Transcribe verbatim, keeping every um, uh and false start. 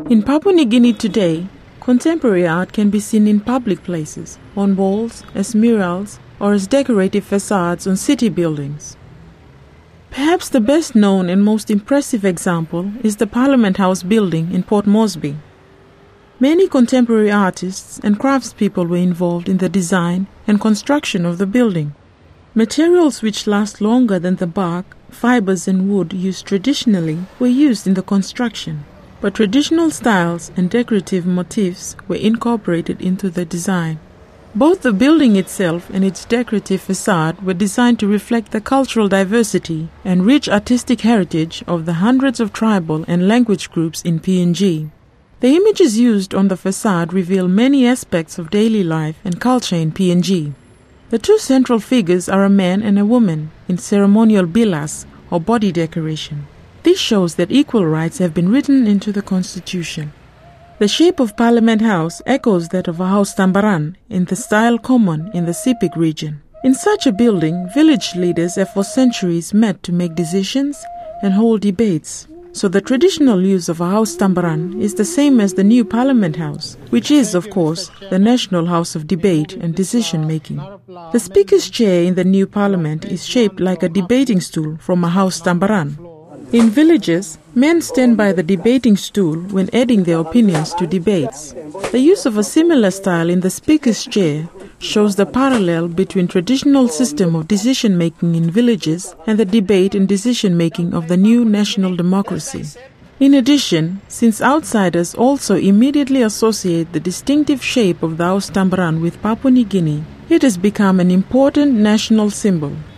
In Papua New Guinea today, contemporary art can be seen in public places, on walls, as murals, or as decorative facades on city buildings. Perhaps the best known and most impressive example is the Parliament House building in Port Moresby. Many contemporary artists and craftspeople were involved in the design and construction of the building. Materials which last longer than the bark, fibers and wood used traditionally were used in the construction, but traditional styles and decorative motifs were incorporated into the design. Both the building itself and its decorative facade were designed to reflect the cultural diversity and rich artistic heritage of the hundreds of tribal and language groups in P N G. The images used on the facade reveal many aspects of daily life and culture in P N G. The two central figures are a man and a woman in ceremonial bilas, or body decoration. This shows that equal rights have been written into the Constitution. The shape of Parliament House echoes that of a house tambaran in the style common in the Sepik region. In such a building, village leaders have for centuries met to make decisions and hold debates. So the traditional use of a house tambaran is the same as the new Parliament House, which is, of course, the national house of debate and decision-making. The Speaker's chair in the new Parliament is shaped like a debating stool from a house tambaran. In villages, men stand by the debating stool when adding their opinions to debates. The use of a similar style in the Speaker's chair shows the parallel between traditional system of decision-making in villages and the debate and decision-making of the new national democracy. In addition, since outsiders also immediately associate the distinctive shape of the house tambaran with Papua New Guinea, it has become an important national symbol.